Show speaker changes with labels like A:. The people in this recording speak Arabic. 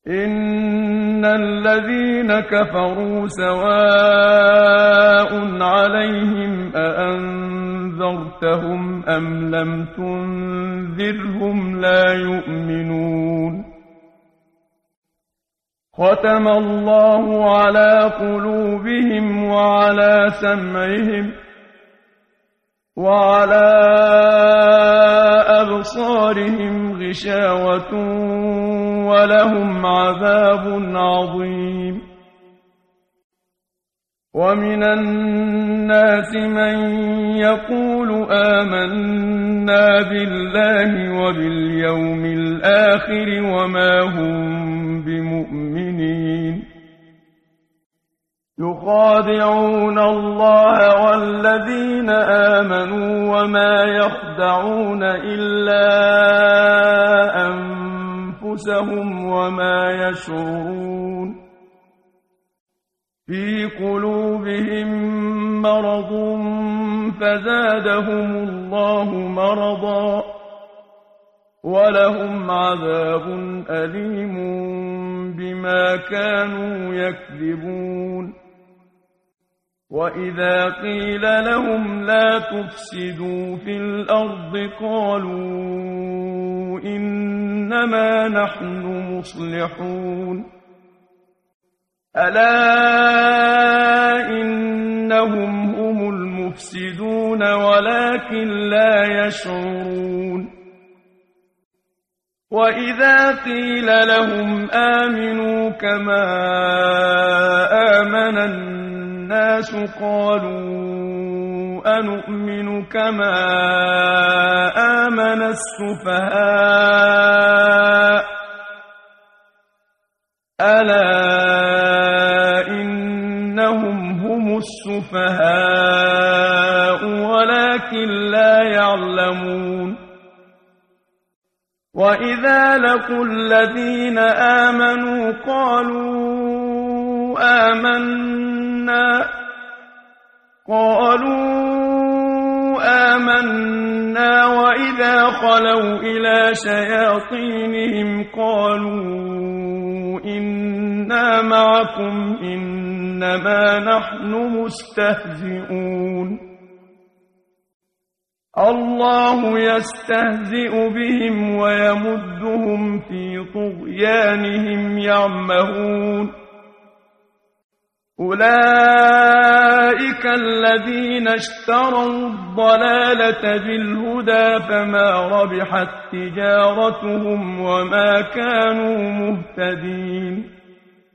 A: إن الذين كفروا سواء عليهم أأنذرتهم أم لم تنذرهم لا يؤمنون ختم الله على قلوبهم وعلى سمعهم وعلى أبصارهم غشاوة ولهم عذاب عظيم ومن الناس من يقول آمنا بالله وباليوم الآخر وما هم بمؤمنين يخادعون الله والذين آمنوا وما يخدعون إلا أنفسهم وما يشعرون في قلوبهم مرض فزادهم الله مرضا ولهم عذاب أليم بما كانوا يكذبون وإذا قيل لهم لا تفسدوا في الأرض قالوا إنما نحن مصلحون ألا إنهم هم المفسدون ولكن لا يشعرون وإذا قيل لهم آمنوا كما آمن الناس قالوا أنؤمن كما آمن السفهاء ألا إنهم هم السفهاء ولكن لا يعلمون وإذا لقوا الذين آمنوا قالوا آمنا وإذا خلوا إلى شياطينهم قالوا إنا معكم إنما نحن مستهزئون الله يستهزئ بهم ويمدهم في طغيانهم يعمهون أولئك الذين اشتروا الضلالة بالهدى فما ربحت تجارتهم وما كانوا مهتدين